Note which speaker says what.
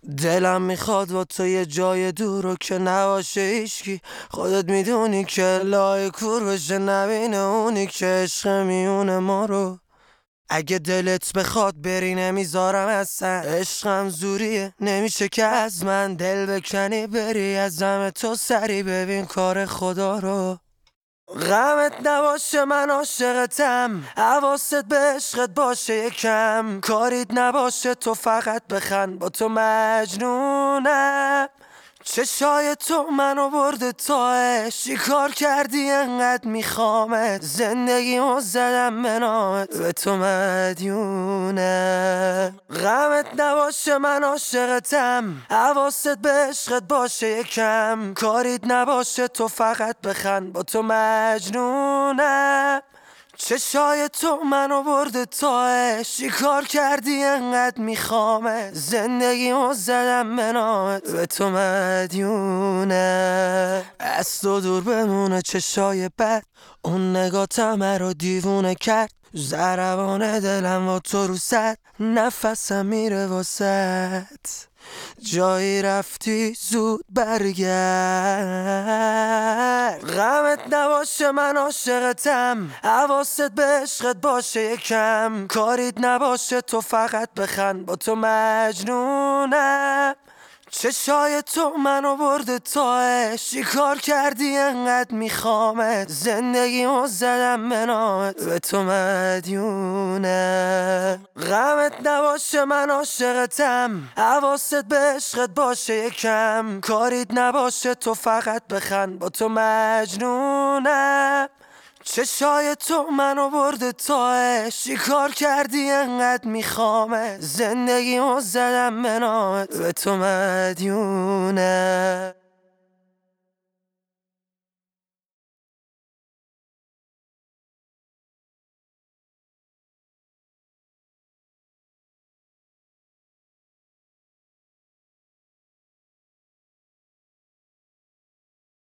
Speaker 1: دلم میخواد با تو یه جای دور رو که نباشه هیچکی. خودت میدونی که لای کور بشه نبینه اونی که عشق میونه ما رو. اگه دلت بخواد بری نمیذارم اصلا، عشقم زوریه نمیشه که از من دل بکنی بری از دم تو سری ببین کار خدا رو. غمت نباشه من عاشقتم، حواست به عشقت باشه یکم، کاریت نباشه تو فقط بخند با تو مجنونم. چشای تو منو برده تا چیکار کردی انقدر میخوامت، زندگیمو زدم به نامت به تو مدیونم. غمت نباشه من عاشقتم، حواست به عشقت باشه یکم، کاریت نباشه تو فقط بخند با تو مجنونم. چشای تو منو برده تا چیکار کردی انقدر میخوامت، زندگیمو زدم به نامت به تو مدیونم. از تو دور بمونه چشای بد، اون نگاتم رو دیوونه کرد، ضربان دلم و تو رو سد، نفسم میره واسد، جایی رفتی زود برگرد. غمت نباشه من عاشقتم، حواست به عشقت باشه یکم، کاریت نباشه تو فقط بخند با تو مجنونم. چشای تو منو برده تا چیکار کردی انقدر میخوامت، زندگیمو زدم به نامت به تو مدیونم. غمت نباشه من عاشقتم، حواست به عشقت باشه یکم، کاریت نباشه تو فقط بخند با تو مجنونم. چشای تو منو برده تا چیکار کردی انقدر میخوامت، زندگیمو زدم به نامت به تو مدیونم.